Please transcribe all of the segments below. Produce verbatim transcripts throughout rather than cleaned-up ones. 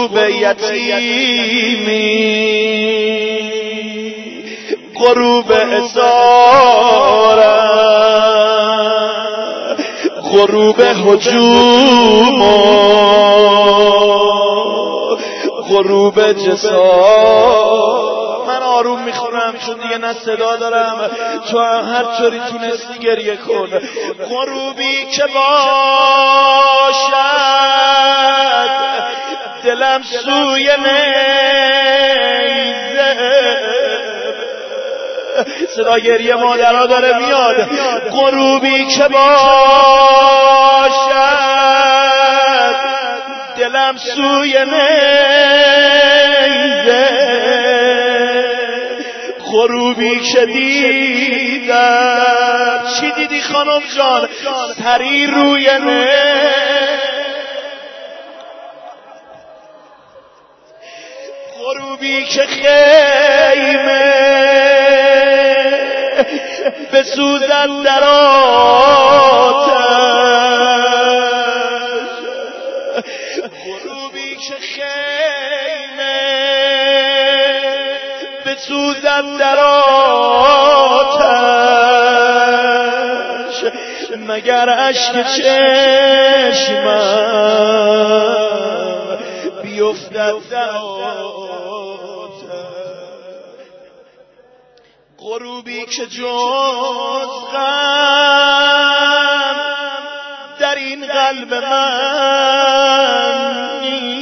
غروب یتیمی غروب اسارت غروب هجوم غروب جسار. من آروم میخورم چون دیگه نه صدا دارم، تو هم هر طوری تونستی گریه کن. غروبی که باشد دلم سوی نیزه، صدا گریه مادرها داره میاد. غروبی که باشد دلم سوی نیزه، غروبی که دیدم. چی دیدی خانم جان؟ سری روی نه غروبی که خیمه بسوزد در آتش، غروبی که خیمه بسوزد در آتش، مگر اشک چشمم بیفتد در آتش. غروبی که جز غم در این قلب من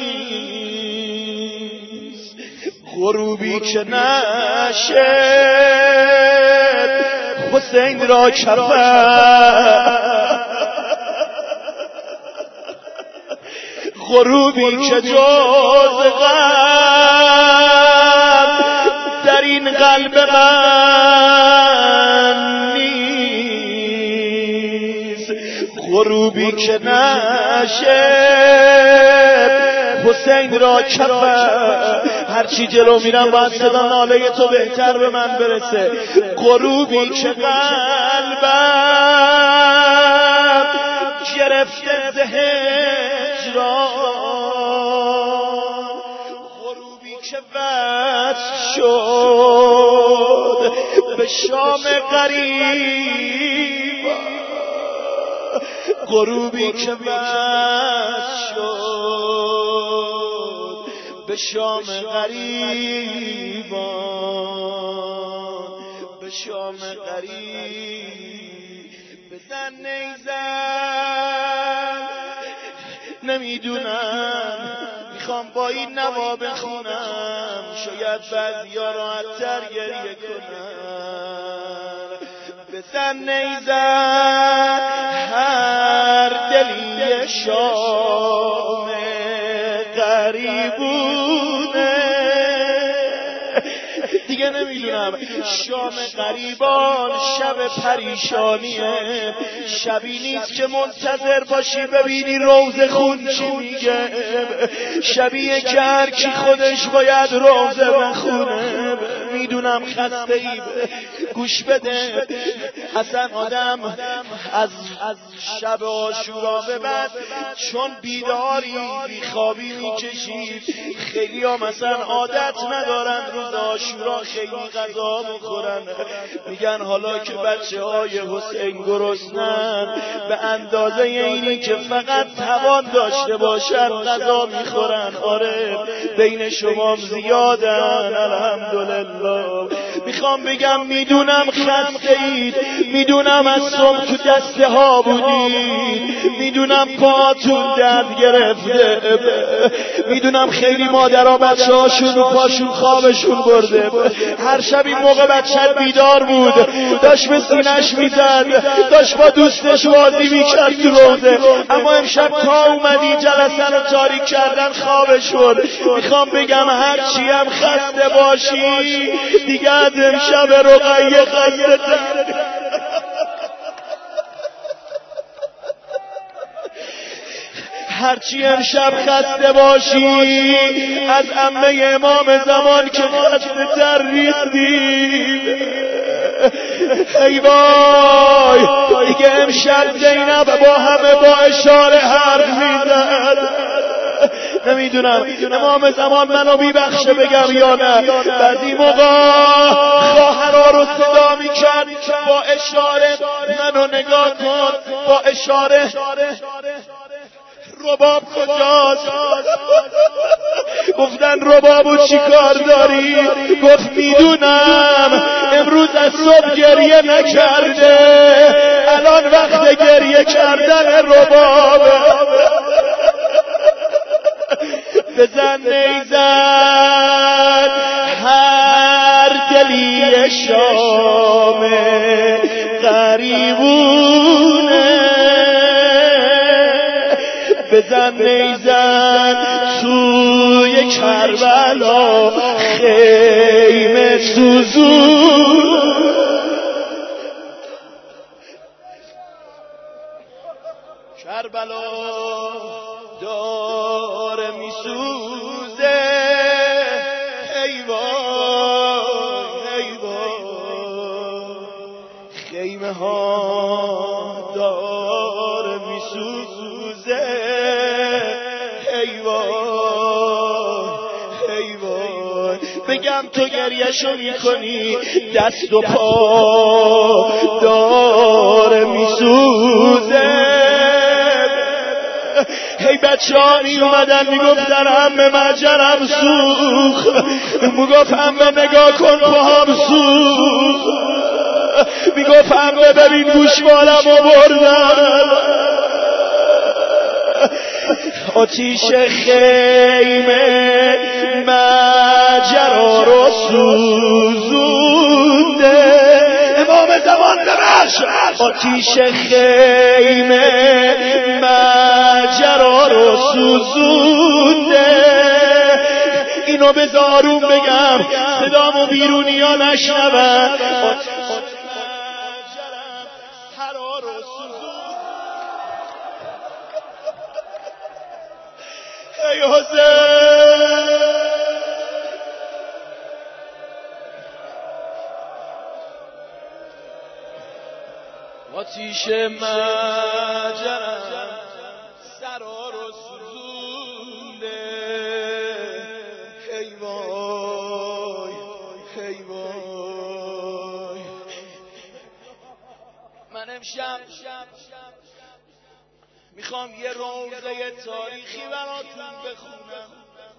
نیست، غروبی که نشد حسین را کفن، غروبی که جز غم در این قلب من نیست، غروبی که نشد حسین را کفن. هرچی جلو میرم باید صدا ناله تو بهتر به من برسه. غروبی که قلبم گرفته ز هجران، غروبی که وصل شد به شام غریب، غروبی که وصل شد به شام غریبان، به شام غریب. بزن نیزن نمیدونم میخوام با این نوا بخونم، شاید بعضیا راحت‌تر گریه کنم. بزن نیزن هر دلی شام غریبونه، دیگه نمیدونم شام غریبان شب پریشانیه، شبی نیست که منتظر باشی ببینی روز خون چی میگه، شبیه که هر کی خودش باید روزه بخونه. میدونم خسته ای، گوش بده، اصلا آدم از شب عاشورا به بعد چون بیداری بیخوابی میکشید. خیلی ها مثلا عادت ندارن روز عاشورا خیلی غذا بخورن، میگن حالا که بچه های حسین گرسنن به اندازه اینی که فقط توان داشته باشن غذا میخورن. آره بین شما زیادن الحمدلله. میخوام بگم میدونم خسته اید، میدونم از صبح تو دسته ها بودید، میدونم پاتون درد گرفته، میدونم خیلی مادرها بچه هاشون پاشون خوابشون برده. هر شب این موقع بچه بیدار بود، داشت به سینش میزد، داشت با دوستش بازی میکرد تو روزه، اما امشب تا اومدی جلسه رو تاریک کردن خوابشون. میخوام بگم هرچی هم خسته باشی دیگه از امشب رقیه خسته تر. هرچی امشب خسته باشی از عمه امام زمان که خسته تر نیستی. ای وای دیگه امشب زینب با همه با اشاره حرف میزد، نمیدونم امام زمان منو میبخشه بگم یا نه. بعضی موقع خواهرها رو صدا میکرد با اشاره منو نگاه کن، با اشاره رباب کجاست؟ گفتن ربابو چی کار داری؟ گفت میدونم امروز از صبح گریه نکرده، الان وقت گریه کردن ربابه. بزن نیزن هر دلی شام غریبونه، بزن نیزن سوی کربلا خیمه سوزون. کربلا داره میسوزه، ای وای ای وای، خیمه ها داره میسوزه، ای وای ای وای. بگم تو گریه‌شو میکنی، دست و پا داره میسوزه. هی بچه ها می اومدن میگفتن عمه مجرم سوخ، میگفت عمه نگاه کن پاهم سوخ، میگفت عمه ببین گوشوارم رو بردن. آتیش خیمه مجرا رو سوزونده، امام زمان ببخش. آتیش خیمه مجرا رو سوزونده. اینو به زارون بگم صدامو بیرونی ها نشنون. ای حسین آتیش مجرم سرا رو سوزونده، ای وای ای وای. من امشب میخوام یه روزه تاریخی براتون بخونم.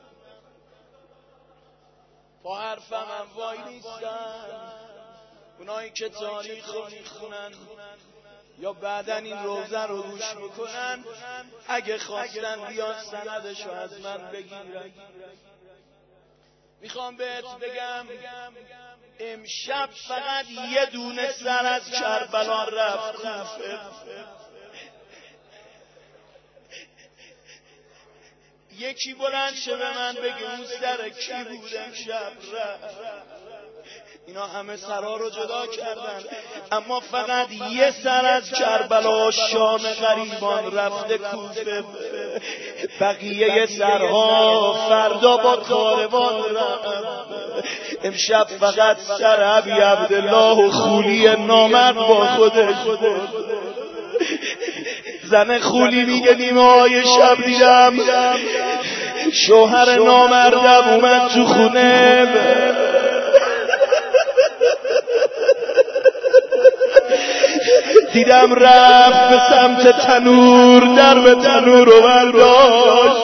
با حرفم هم وای نیستن اونایی که تاریخ رو میخونن یا بعدن این روزه رو گوش میکنن، اگه خواستن بیاد سندشو از من بگیرن. میخوام بهت بگم امشب فقط یه دونه سر از کربلا رفت کوفه. یکی بلند شه به من بگه اون سر کی بود امشب رفت. اینا همه سرها رو جدا کردن، اما فقط یه سر از کربلا شام غریبان رفته کوفه. بقیه سرها فردا با کاروان رفت. امشب فقط سر ابی عبدالله و خولی نامرد با خودش. زن خولی میگه نیمه های شب دیدم شوهر نامردم اومد تو خونه، دیدم رفت به سمت تنور، در به تنور رو برداشت.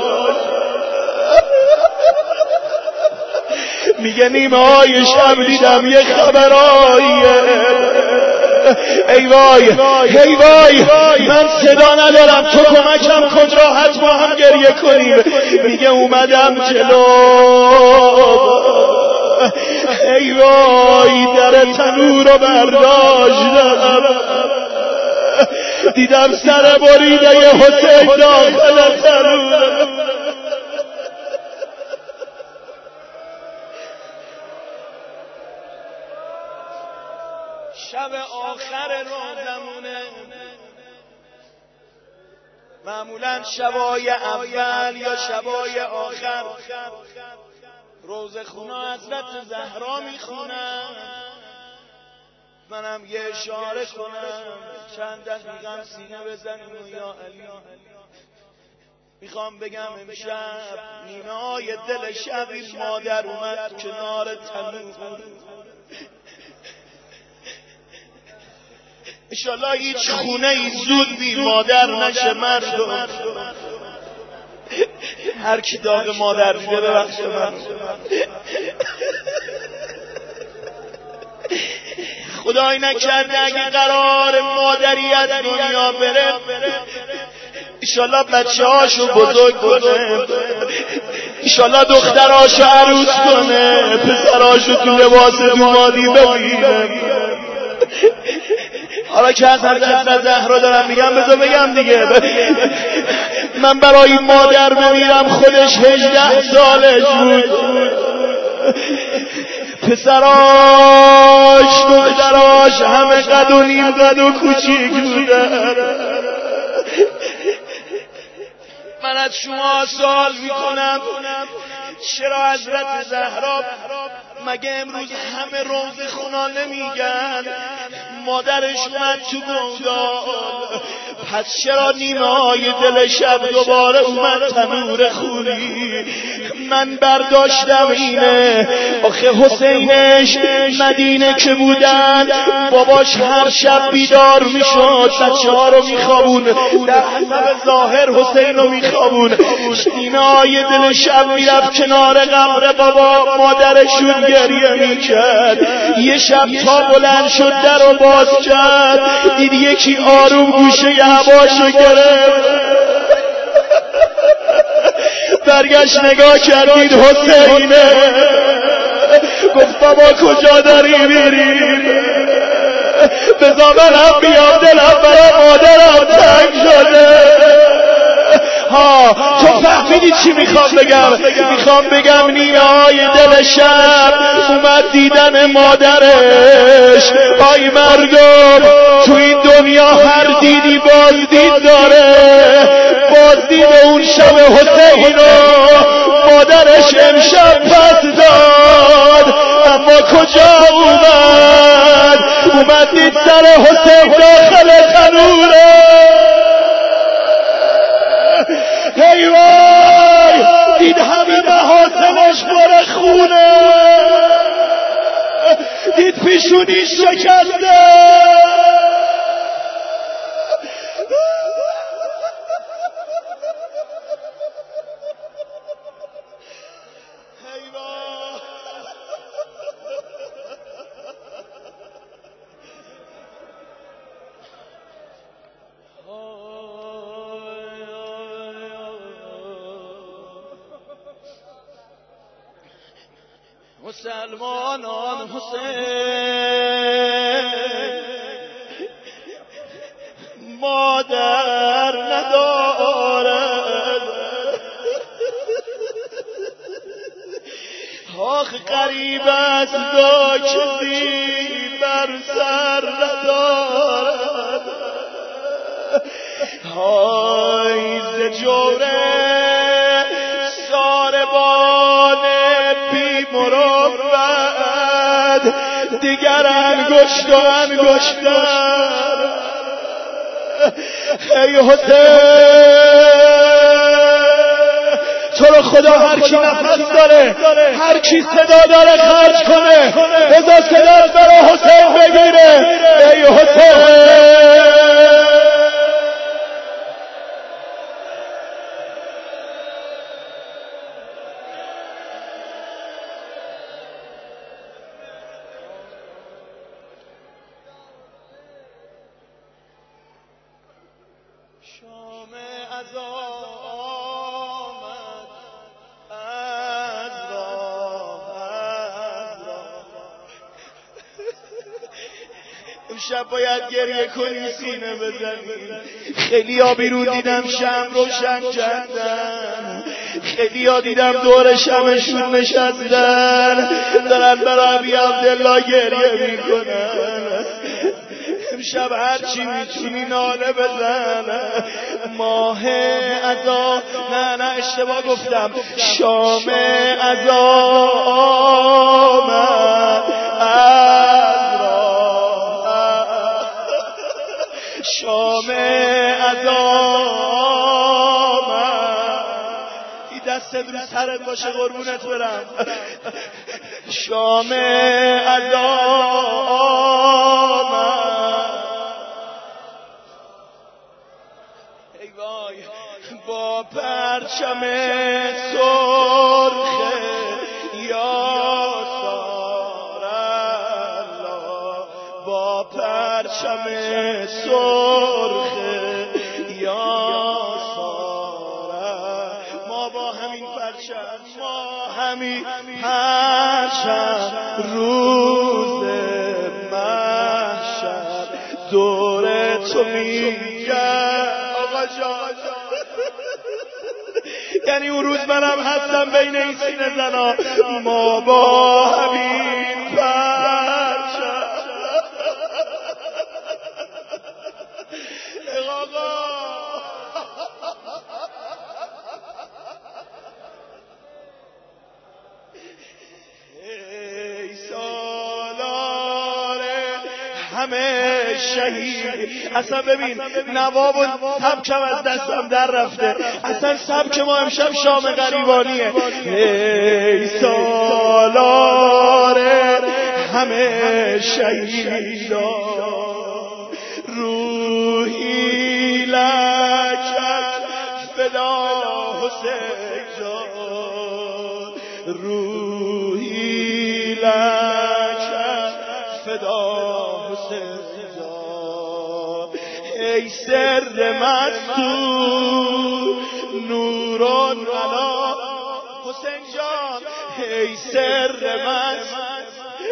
میگه نیمه های شب دیدم یه خبراییه، ای وای ای وای من صدا ندارم، تو کمکم کن راحت ما هم گریه کنیم. میگه اومدم جلو، ای وای در تنور رو برداشتم، دیدم سر بریده ی حسین داخل تنور. شب آخر روزمونه، معمولا شبای اول یا شبای آخر روزخونا حضرت زهرا میخونن. منم یه اشاره کنم چند دقیقه سینه بزنیم و یا علی. میخوام بگم امشب نینای دل شب این مادر اومد کنار تنور. انشالله هیچ خونه ای زود بی مادر نشه مردم. هر کی داغ مادر دیده ببخش من. خدای نکرده اگه قرار مادری از دنیا بره انشالله بچه هاشو بزرگ کنه، انشالله دختراشو عروس کنه، پسراشو تو لباس دومادی ببینه. حالا که از حضرت زهرا دارم میگم بذار بگم دیگه، من برای این مادر بمیرم خودش هجده سالش بود، پسراش دختراش همه قد و نیم قد و کوچیک بودن. من از شما سوال میکنم چرا حضرت زهرا مگه امروز همه روز خونا نمیگن مادرش اومد تو گودال؟ پس چرا نیمه‌های دل شب دوباره اومد تنور خوری؟ من برداشتم اینه آخه حسینش مدینه که بودن باباش هر شب بیدار میشد بچه ها رو میخوابون، در حسب ظاهر حسین رو میخوابون. نیمه‌های دل شب میرفت کنار قبر بابا مادرشون گریه میکرد. یه شب تا بلند شد در رو باز کرد دید یکی آروم گوشه هواشو گرفت، برگشت نگاه کردید حسینه، گفت بابا کجا داری میری؟ بذار من هم بیام دلم برای مادرم تنگ شده. ها تو فهمیدی چی میخوام بگم؟ میخوام بگم نیمه‌های دل شب اومد دیدن مادرش. آی مردم تو این دنیا هر دیدی بازدید داره، بازدید اون شب حسین رو مادرش امشب پس داد. اما کجا اومد؟ اومد دید سر حسین داخل تنوره. ای وای دید همین محاسنش پر خونه، دید پیشونیش شکسته. مسلمانان حسین مادر ندارد، آخ غریب است دا کسی بر سر ندارد. های ز جوره ساربان بی مروت دیگر انگشت و انگشتر. ای حسین تو رو خدا هر کی نفس داره هر کی صدا داره خرج کنه بذار صداش برای حسین بگیره. ای حسین شام عزا آمد از راه از راه. امشب باید گریه کنی سینه بزنی. خیلی ها بیرون دیدم شم روشن کردن، خیلی ها دیدم دور شمشون نشستن دارن برای ابی عبدالله گریه میکنن. امشب هرچی میتونی ناله بزن. ماه عزا نه نه اشتباه گفتم شام عزا آمد از راه، شام عزا آمد سرت باشه قربونت برم. شام ادا ای وای با پرچم سرخ با پرچم سرخ یا ساره ما با همین پرچم ما همین پرچم روز محشر دور تو میگن آقا جان. یعنی اون روز منم هستم بین این سینه زنا ما با همین پرچم. ای سالار همه شهید. اصلا ببین نواب و سبکم از دستم در رفته. اصلا سبک ما امشب شام غریبانیه. ای سالار همه شهیدان روحی لکت فدا حسین جان روحی لکت فدا حسین جان. ای سر مستور نوران علا حسین جان. ای سر مستور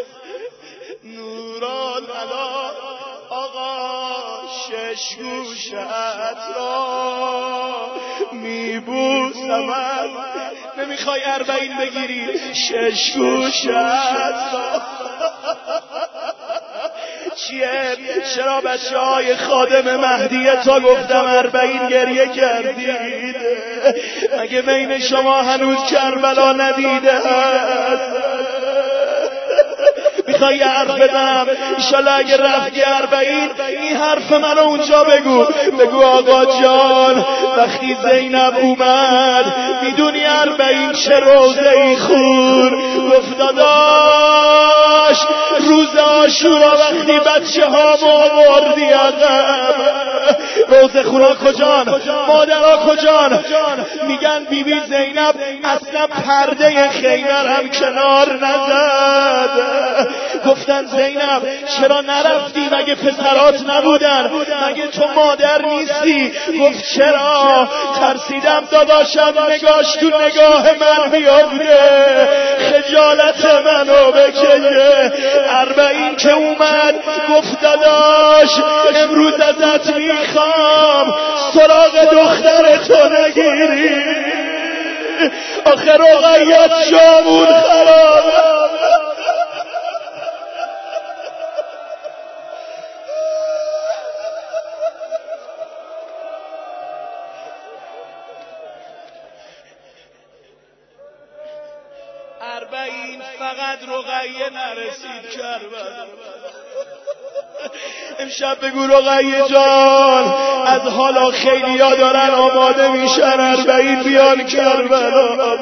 نوران علا آقا شش گوشت را میبوسم. نمیخوای اربعین بگیری شش گوشت را چیه؟ چرا بچه های خادم مهدی تا گفتم اربعین گریه کردید؟ مگه بین شما هنوز کربلا ندیده هست؟ میخوای یه حرف بزنم ایشالا اگه رفتی اربعین این حرف منو اونجا بگو. بگو آقا جان وقتی زینب اومد میدونی اربعین چه روزه ای خور؟ گفت داداش روز عاشورا وقتی بچه ها آوردی عقب روزه خورا کجان؟ مادرها کجان؟ میگن بی بی زینب اصلا پرده خیمر هم کنار نزد. گفتن زینب چرا نرفتی؟ مگه پسرات نبودن؟ مگه تو مادر نیستی؟ گفت چرا؟ ترسیدم داداشم نگاش تو نگاه من بیافته خجالت منو بکشه. اربعین که اومد گفت داداش امروز ازت میخوام سراغ دختر تو نگیری. آخر رقیت شامون خرابه. اربعین فقط رقیه نرسید کربلا. امشب بگو رقیه جان از حالا خیلی ها دارن آماده میشن اربعین بیان کربلا.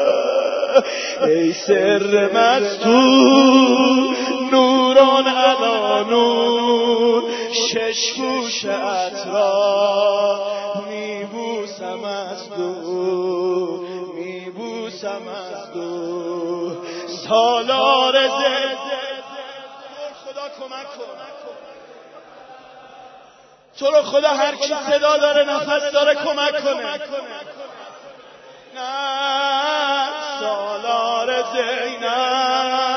ای سر مستور نوران علا نور شش گوشت را میبوسم از دور میبوسم از دور. سالار زد خدا کمک کن تو رو خدا هر کی صدا داره نفس داره کمک کنه. نه سالار زینب